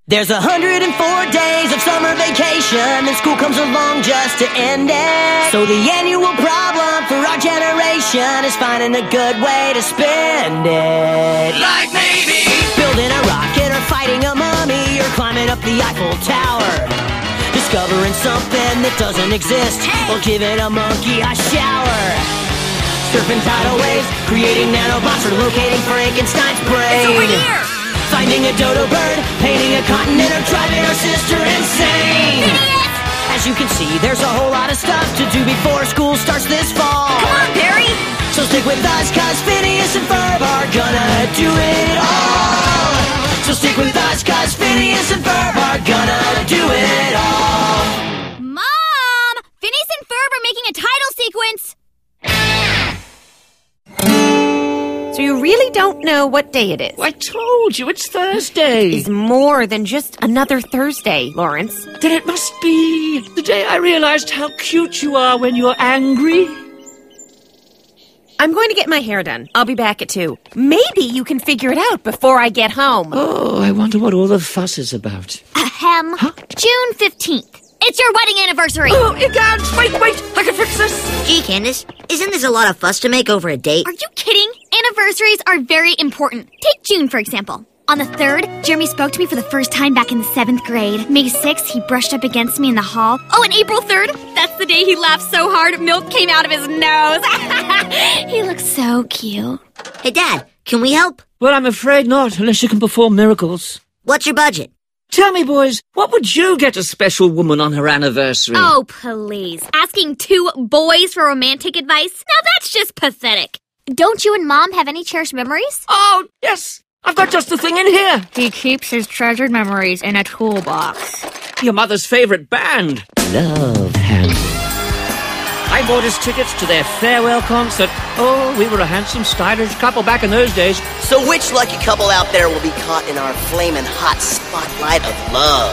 There's 104 days of summer vacation, and school comes along just to end it. So the annual problem for our generation is finding a good way to spend it. Like maybe building a rocket or fighting a mummy or climbing up the Eiffel Tower. Discovering something that doesn't exist or giving a monkey a shower. Surfing tidal waves, creating nanobots or locating Frankenstein's brain. It's over here! Finding a dodo bird, painting a continent, or driving our sister insane. Idiot! As you can see, there's a whole lot of stuff to do before school starts this fall. Come on, Barry! So stick with us, cause Phineas and Ferb are gonna do it all. So stick with us, cause Phineas and Ferb are gonna do it all. Mom! Phineas and Ferb are making a title sequence! So you really don't know what day it is? I told you, it's Thursday. It's more than just another Thursday, Lawrence. Then it must be the day I realized how cute you are when you're angry. I'm going to get my hair done. I'll be back at 2. Maybe you can figure it out before I get home. Oh, I wonder what all the fuss is about. Ahem. Huh? June 15th. It's your wedding anniversary! Oh, it can't! Wait, I can fix this! Gee, Candace, isn't this a lot of fuss to make over a date? Are you kidding? Anniversaries are very important. Take June, for example. On the 3rd, Jeremy spoke to me for the first time back in the 7th grade. May 6th, he brushed up against me in the hall. Oh, and April 3rd, that's the day he laughed so hard milk came out of his nose. He looks so cute. Hey, Dad, can we help? Well, I'm afraid not, unless you can perform miracles. What's your budget? Tell me, boys, what would you get a special woman on her anniversary? Oh, please. Asking 2 boys for romantic advice? Now that's just pathetic. Don't you and Mom have any cherished memories? Oh, yes! I've got just the thing in here! He keeps his treasured memories in a toolbox. Your mother's favorite band, Love Handle. I bought us tickets to their farewell concert. Oh, we were a handsome, stylish couple back in those days. So which lucky couple out there will be caught in our flaming hot spotlight of love?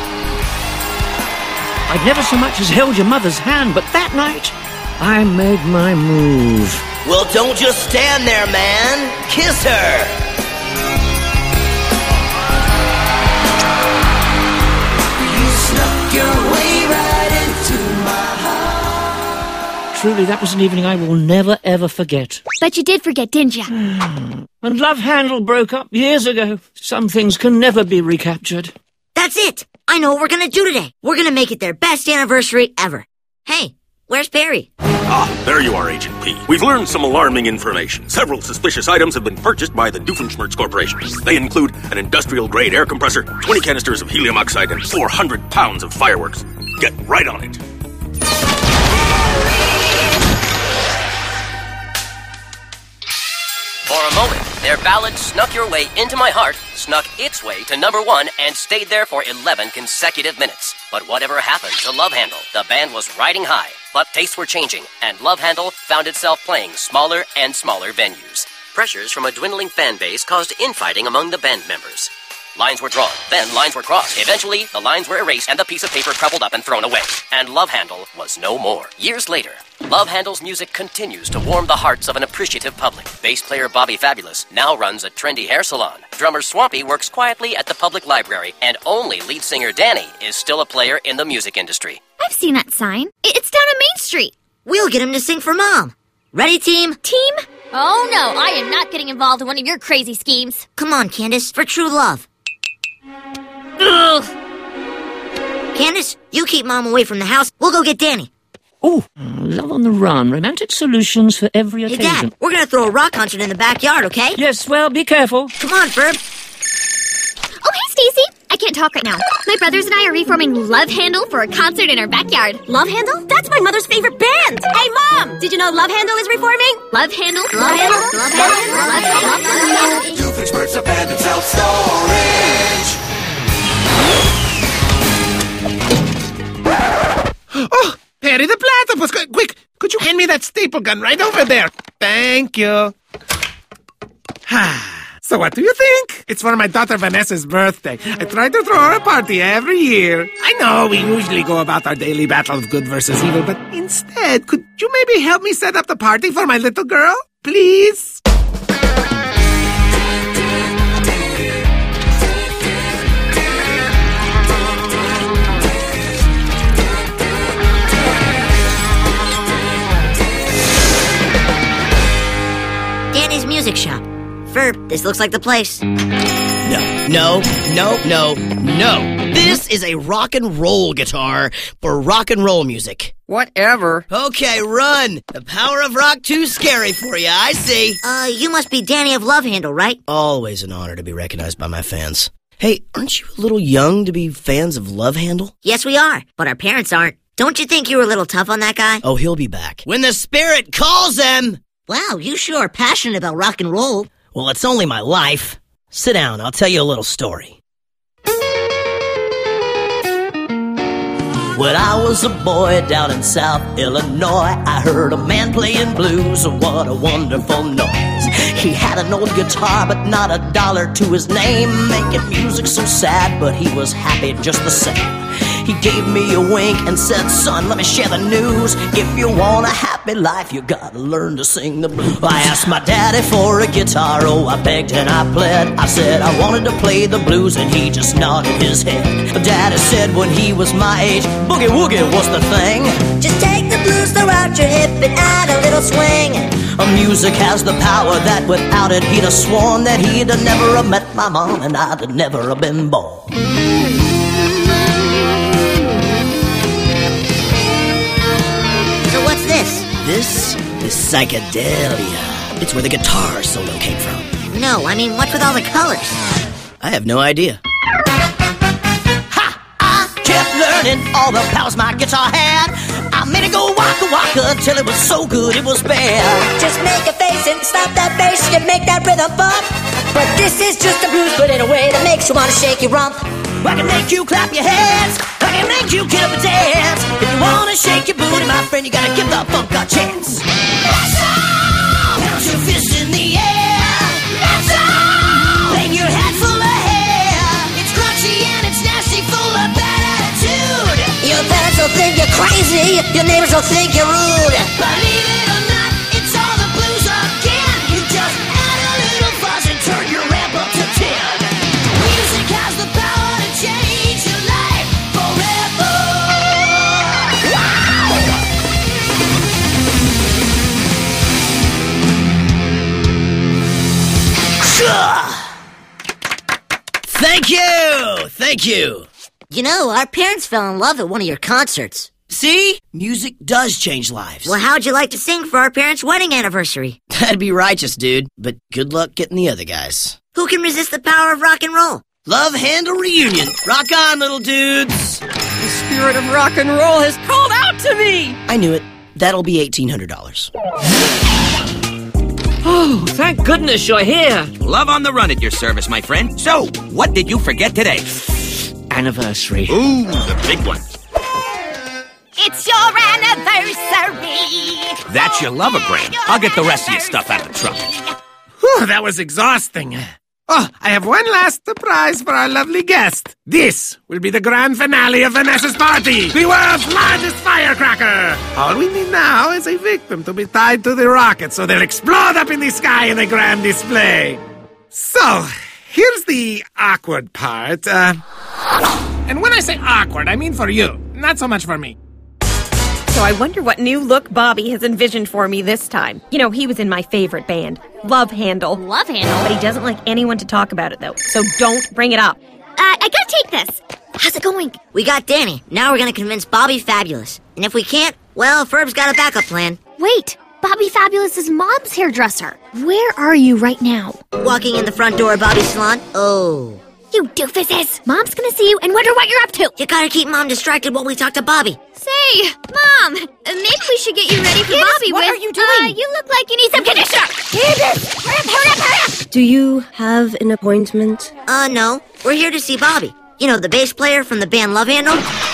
I'd never so much as held your mother's hand, but that night, I made my move. Well, don't just stand there, man. Kiss her. Your way right into my heart. Truly, that was an evening I will never, ever forget. But you did forget, didn't you? When Love Handle broke up years ago, some things can never be recaptured. That's it! I know what we're gonna do today. We're gonna make it their best anniversary ever. Hey, where's Perry? Ah, there you are, Agent P. We've learned some alarming information. Several suspicious items have been purchased by the Doofenshmirtz Corporation. They include an industrial-grade air compressor, 20 canisters of helium oxide, and 400 pounds of fireworks. Get right on it. For a moment, their ballad snuck your way into my heart, snuck its way to number 1, and stayed there for 11 consecutive minutes. But whatever happened to Love Handle, the band was riding high. But tastes were changing, and Love Handle found itself playing smaller and smaller venues. Pressures from a dwindling fan base caused infighting among the band members. Lines were drawn, then lines were crossed. Eventually, the lines were erased and the piece of paper crumpled up and thrown away. And Love Handle was no more. Years later, Love Handle's music continues to warm the hearts of an appreciative public. Bass player Bobby Fabulous now runs a trendy hair salon. Drummer Swampy works quietly at the public library. And only lead singer Danny is still a player in the music industry. I've seen that sign. It's down on Main Street. We'll get him to sing for Mom. Ready, team? Team? Oh, no, I am not getting involved in one of your crazy schemes. Come on, Candace, for true love. Ugh. Candace, you keep Mom away from the house. We'll go get Danny. Oh, Love on the Run. Romantic solutions for every Hey, occasion. Dad, we're gonna throw a rock concert in the backyard, okay? Yes, well, be careful. Come on, Ferb. Oh, hey, Stacy. I can't talk right now. My brothers and I are reforming Love Handle for a concert in our backyard. Love Handle? That's my mother's favorite band! Hey, Mom! Did you know Love Handle is reforming? Love Handle, Love Handle, Love Handle, Love Handle. Doofenshmirtz abandoned self-storage. Oh, Perry the Platypus! Quick, could you hand me that staple gun right over there? Thank you. So what do you think? It's for my daughter Vanessa's birthday. I try to throw her a party every year. I know we usually go about our daily battle of good versus evil, but instead, could you maybe help me set up the party for my little girl? Please? Danny's Music Shop. Ferb, this looks like the place. No. This is a rock and roll guitar for rock and roll music. Whatever. Okay, run. The power of rock too scary for you, I see. You must be Danny of Love Handle, right? Always an honor to be recognized by my fans. Hey, aren't you a little young to be fans of Love Handle? Yes, we are, but our parents aren't. Don't you think you were a little tough on that guy? Oh, he'll be back. When the spirit calls them! Wow, you sure are passionate about rock and roll. Well, it's only my life. Sit down, I'll tell you a little story. When I was a boy down in South Illinois, I heard a man playing blues. What a wonderful noise. He had an old guitar, but not $1 to his name. Making music so sad, but he was happy just the same. He gave me a wink and said, son, let me share the news. If you want a happy life, you gotta learn to sing the blues. I asked my daddy for a guitar, oh, I begged and I pled. I said I wanted to play the blues, and he just nodded his head. But daddy said when he was my age, boogie woogie was the thing. Just take the blues, throw out your hip and add a little swing. Music has the power that without it he'd have sworn that he'd have never have met my mom and I'd have never have been born. So what's this? This is psychedelia. It's where the guitar solo came from. No, I mean, what's with all the colors? I have no idea. Kept learning all the powers my guitar had. I made it go waka waka till it was so good it was bad. Just make a face and stop that bass, you make that rhythm bump. But this is just a blues, but in a way that makes you want to shake your rump. I can make you clap your hands, I can make you get up and dance. If you wanna shake your booty, my friend, you gotta give the funk a chance. That's all. Bounce your fist in the air. That's all. Bang your head full of hair. It's crunchy and it's nasty, full of bad attitude. Your parents will think you're crazy, your neighbors will think you're rude. Believe it or not, it's all the blues again. You just add a little fuzz and turn your ramp up to 10. Music has the power to change your life forever. Thank you. You know, our parents fell in love at one of your concerts. See? Music does change lives. Well, how'd you like to sing for our parents' wedding anniversary? That'd be righteous, dude. But good luck getting the other guys. Who can resist the power of rock and roll? Love Handle Reunion. Rock on, little dudes. The spirit of rock and roll has called out to me. I knew it. That'll be $1,800. Oh, thank goodness you're here. Love on the run at your service, my friend. So, what did you forget today? Anniversary. Ooh, the big one. It's your anniversary. That's your loveogram. I'll get the rest of your stuff out of the trunk. Whew, that was exhausting. Oh, I have one last surprise for our lovely guest. This will be the grand finale of Vanessa's party, the world's largest firecracker. All we need now is a victim to be tied to the rocket so they'll explode up in the sky in a grand display. So, here's the awkward part. And when I say awkward, I mean for you, not so much for me. So I wonder what new look Bobby has envisioned for me this time. You know, he was in my favorite band, Love Handle. Love Handle? But he doesn't like anyone to talk about it, though. So don't bring it up. I gotta take this. How's it going? We got Danny. Now we're gonna convince Bobby Fabulous. And if we can't, well, Ferb's got a backup plan. Wait, Bobby Fabulous's mom's hairdresser. Where are you right now? Walking in the front door of Bobby's salon. Oh. You doofuses! Mom's gonna see you and wonder what you're up to! You gotta keep Mom distracted while we talk to Bobby. Say, Mom, maybe we should get you ready for Bobby what with... are you doing? You look like you need some conditioner! Candace! Hurry up! Do you have an appointment? No. We're here to see Bobby. You know, the bass player from the band Love Handle?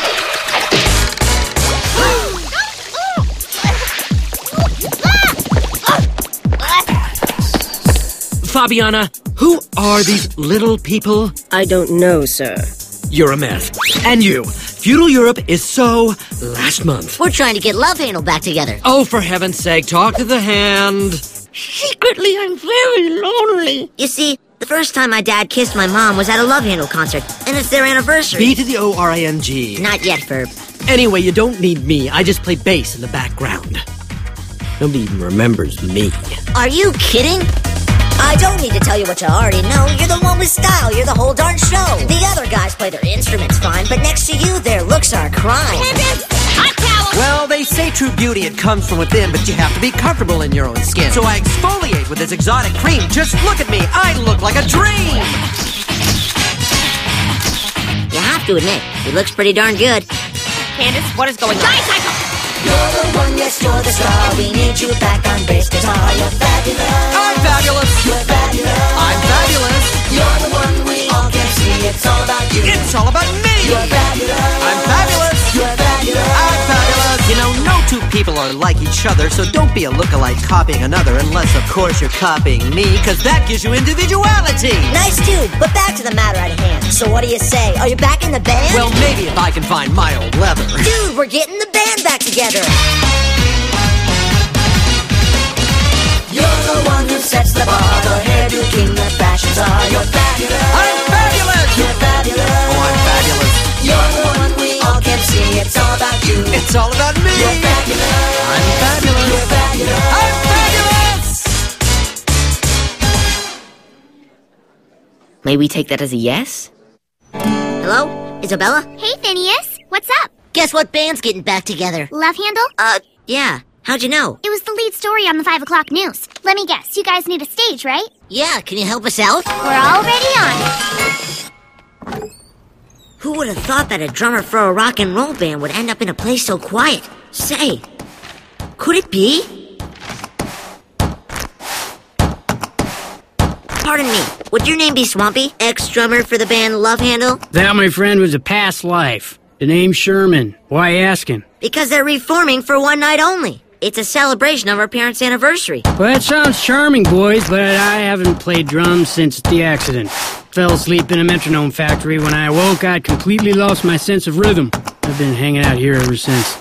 Fabiana, who are these little people? I don't know, sir. You're a myth. And you. Feudal Europe is so last month. We're trying to get Love Handle back together. Oh, for heaven's sake, talk to the hand. Secretly, I'm very lonely. You see, the first time my dad kissed my mom was at a Love Handle concert, and it's their anniversary. B to the O-R-I-N-G. Not yet, Ferb. Anyway, you don't need me. I just play bass in the background. Nobody even remembers me. Are you kidding? I don't need to tell you what you already know. You're the one with style. You're the whole darn show. The other guys play their instruments fine, but next to you, their looks are a crime. Well, they say true beauty, it comes from within, but you have to be comfortable in your own skin. So I exfoliate with this exotic cream. Just look at me. I look like a dream. You have to admit, he looks pretty darn good. Candace, what is going on? Tricycle! You're the one, yes, you're the star. We need you back on bass guitar. You're fabulous. I'm fabulous. You're fabulous. I'm fabulous. You're the one we all can see. It's all about you. It's all about me. You're fabulous. I'm fabulous. You're fabulous. I'm fabulous. You know, no two people are like each other, so don't be a lookalike copying another, unless, of course, you're copying me, because that gives you individuality. Nice dude, but back to the matter at hand. So what do you say? Are you back in the band? Well, maybe if I can find my old leather. Dude, we're getting the band back together. You're the one who sets the bar. The hairdo king, the fashions are. You're fabulous. I'm fabulous. You're fabulous. Oh, I'm fabulous. You're the one we all can see. It's all about you. It's all about me. You're fabulous. I'm fabulous. You're fabulous. I'm fabulous. May we take that as a yes? Hello? Isabella? Hey, Phineas. What's up? Guess what band's getting back together? Love Handle? Yeah. How'd you know? It was the lead story on the 5 o'clock news. Let me guess, you guys need a stage, right? Yeah, can you help us out? We're already on it. Who would have thought that a drummer for a rock and roll band would end up in a place so quiet? Say, could it be? Pardon me, would your name be Swampy? Ex-drummer for the band Love Handle? That, my friend, was a past life. The name's Sherman. Why asking? Because they're reforming for one night only. It's a celebration of our parents' anniversary. Well, that sounds charming, boys, but I haven't played drums since the accident. Fell asleep in a metronome factory. When I awoke, I'd completely lost my sense of rhythm. I've been hanging out here ever since.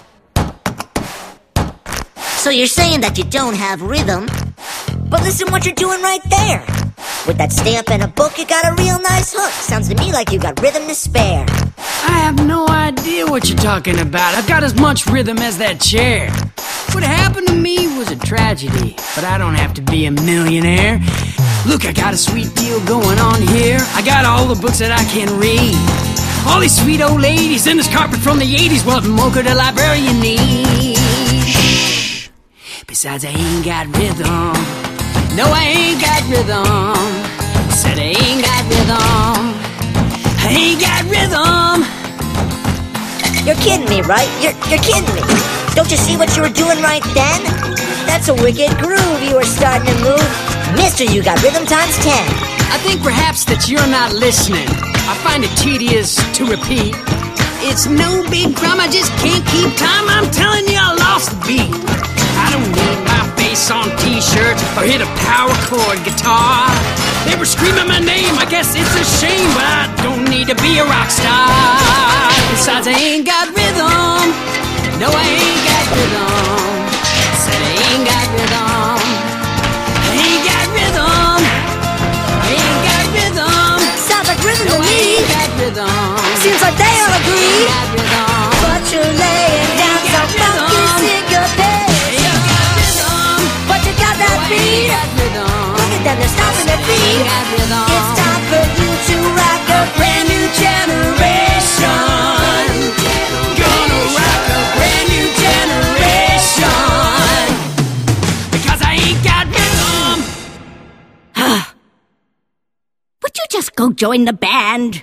So you're saying that you don't have rhythm? But listen what you're doing right there. With that stamp and a book, you got a real nice hook. Sounds to me like you got rhythm to spare. I have no idea what you're talking about. I've got as much rhythm as that chair. What happened to me was a tragedy, but I don't have to be a millionaire. Look, I got a sweet deal going on here. I got all the books that I can read. All these sweet old ladies in this carpet from the 80s. What more could a librarian need? Shh. Besides, I ain't got rhythm. No, I ain't got rhythm. Said I ain't got rhythm. I ain't got rhythm. You're kidding me, right? You're kidding me. Don't you see what you were doing right then? That's a wicked groove you were starting to move. Mister, you got rhythm times 10. I think perhaps that you're not listening. I find it tedious to repeat. It's no big crime, I just can't keep time. I'm telling you, I lost the beat. I don't need my face on t-shirts or hit a power chord guitar. They were screaming my name, I guess it's a shame, but I don't need to be a rock star. Besides, I ain't got rhythm. No, I ain't got rhythm. Said I ain't got rhythm. I ain't got rhythm. I ain't got rhythm. Sounds like rhythm No, to I me. ain't got rhythm. Seems like they all agree. I ain't got rhythm. But you're laying down some funky syncopate. But you got that beat. Look at them, they're stomping their feet. It's time for you to rock a brand new generation. Gonna rock a brand new generation. Because I ain't got rhythm. Would you just go join the band?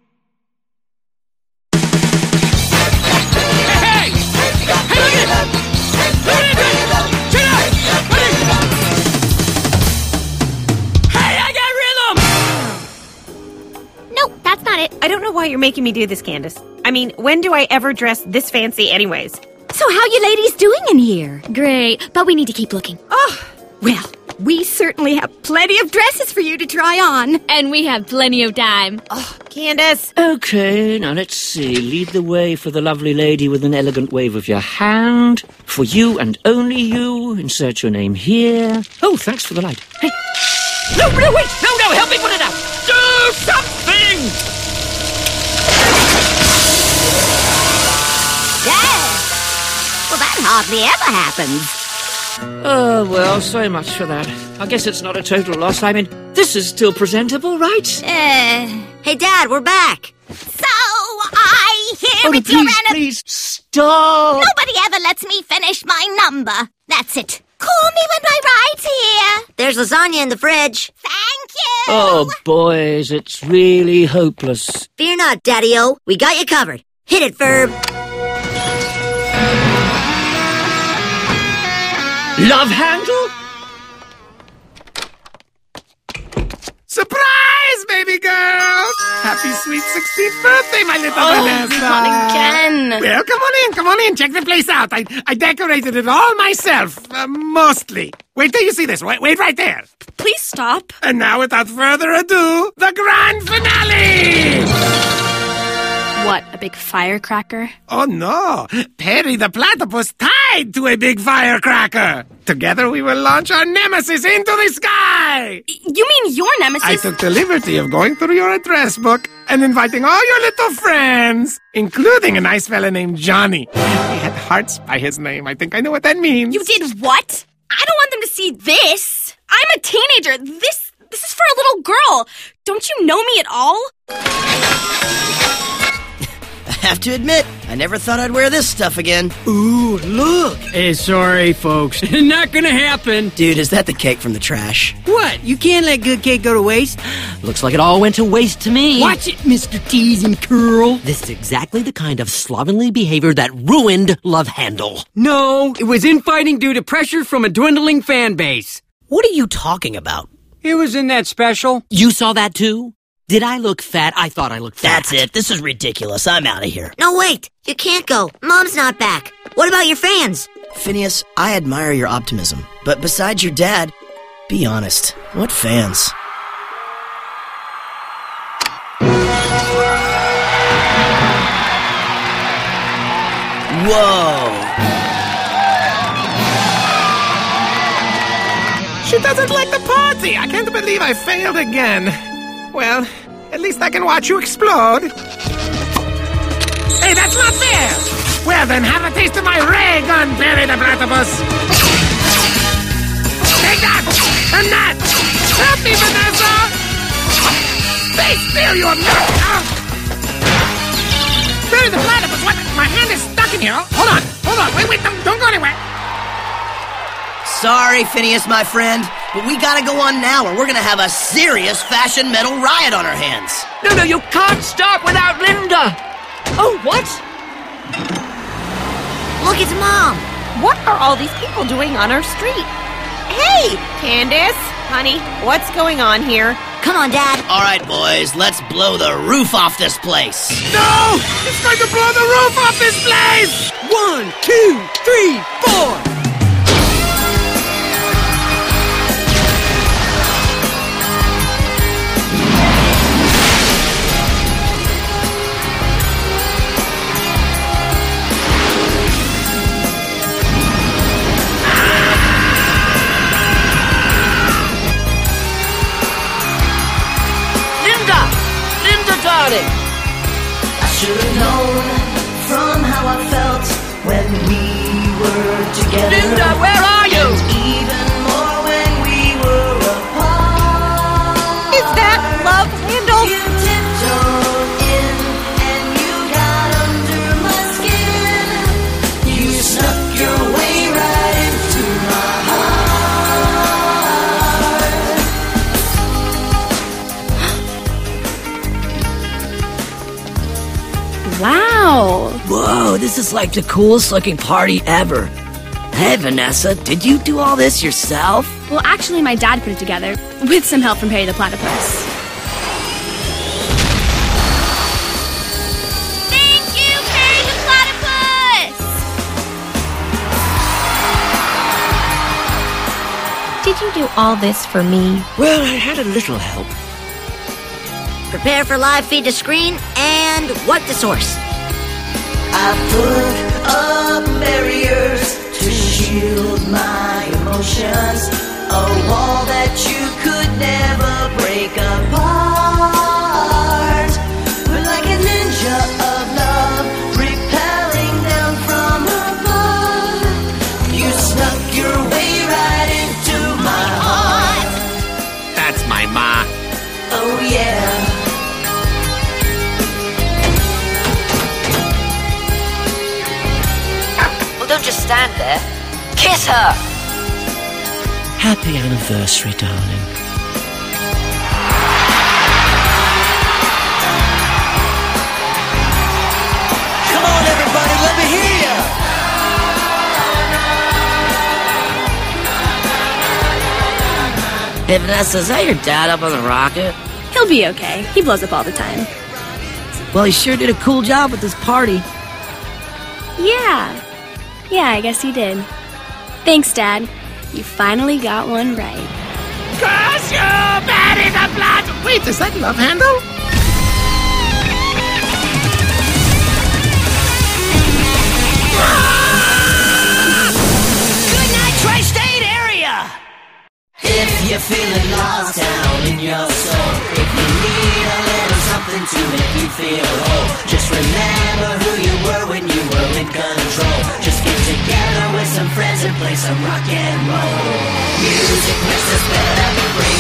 Nope, that's not it. I don't know why you're making me do this, Candace. I mean, when do I ever dress this fancy anyways? So how you ladies doing in here? Great, but we need to keep looking. Oh, well, we certainly have plenty of dresses for you to try on. And we have plenty of time. Oh, Candace. Okay, now let's see. Lead the way for the lovely lady with an elegant wave of your hand. For you and only you. Insert your name here. Oh, thanks for the light. Hey. No, wait! No, help me put it out! Do something! Yeah. Well, that hardly ever happens. Oh, well, so much for that. I guess it's not a total loss. I mean, this is still presentable, right? Hey, Dad, we're back. So, I hear Oh, it's your please, stop! Nobody ever lets me finish my number. That's it. Call me when my ride's here. There's lasagna in the fridge. Thank you. Oh, boys, it's really hopeless. Fear not, Daddy-O. We got you covered. Hit it, Ferb. Love handle? Surprise, baby girl! Happy sweet 16th birthday, my little Vanessa! not again. Well, come on in, check the place out. I decorated it all myself, mostly. Wait till you see this. Wait right there. Please stop. And now, without further ado, the grand finale! What, a big firecracker? Oh, no. Perry the Platypus tied to a big firecracker. Together we will launch our nemesis into the sky. You mean your nemesis? I took the liberty of going through your address book and inviting all your little friends, including a nice fella named Johnny. He had hearts by his name. I think I know what that means. You did what? I don't want them to see this. I'm a teenager. This is for a little girl. Don't you know me at all? I have to admit, I never thought I'd wear this stuff again. Ooh, look. Hey, sorry, folks. Not gonna happen. Dude, is that the cake from the trash? What? You can't let good cake go to waste? Looks like it all went to waste to me. Watch it, Mr. Tease and Curl. This is exactly the kind of slovenly behavior that ruined Love Handle. No, it was infighting due to pressure from a dwindling fan base. What are you talking about? It was in that special. You saw that too? Did I look fat? I thought I looked fat. That's it. This is ridiculous. I'm out of here. No, wait. You can't go. Mom's not back. What about your fans? Phineas, I admire your optimism. But besides your dad, be honest. What fans? Whoa! She doesn't like the party. I can't believe I failed again. Well, at least I can watch you explode. Hey, that's not fair! Well then, have a taste of my ray gun, Perry the Platypus! Take that! And that! Help me, Vanessa! Stay still, you obnoxious! Perry the Platypus, what? My hand is stuck in here. Hold on. Wait, don't go anywhere. Sorry, Phineas, my friend, but we gotta go on now or we're gonna have a serious fashion metal riot on our hands. No, you can't start without Linda! Oh, what? Look, it's Mom. What are all these people doing on our street? Hey, Candace, honey, what's going on here? Come on, Dad. All right, boys, let's blow the roof off this place. No! It's going to blow the roof off this place! 1, 2, 3, 4. Darling. I should have known from how I felt when we were together. Linda, where are you? And even more when we were apart. Is that Love Handle? You tiptoed in and you got under my skin. You snuck your way right into my heart. Wow. Whoa, this is like the coolest looking party ever. Hey, Vanessa, did you do all this yourself? Well, actually, my dad put it together, with some help from Perry the Platypus. Thank you, Perry the Platypus! Did you do all this for me? Well, I had a little help. Prepare for live feed to screen and what the source. I put up barriers to shield my emotions, a wall that you could never break apart. But like a ninja of love, repelling down from above, you snuck your way there. Kiss her. Happy anniversary, darling. Come on, everybody, let me hear ya! Hey, Vanessa, is that your dad up on the rocket? He'll be okay. He blows up all the time. Well, he sure did a cool job with this party. Yeah, I guess he did. Thanks, Dad. You finally got one right. Cause you're bad in the blood! Wait, is that Love Handle? Good night, Tri-State area! If you're feeling lost down in your soul, if you need a little something to make you feel whole, just remember who you were when you were in control. Just get together with some friends and play some rock and roll. Music makes us better,